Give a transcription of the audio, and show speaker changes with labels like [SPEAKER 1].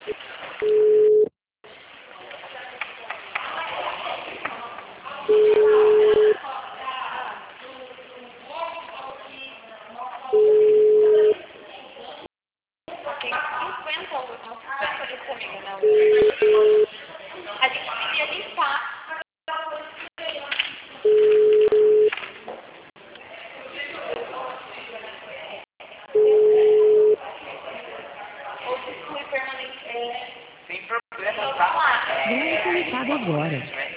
[SPEAKER 1] Tem 50 alunos, 50 ali comigo, né? A gente queria limpar. Ou exclui permanente. Sem problema, tá?
[SPEAKER 2] Vai ser limpado agora.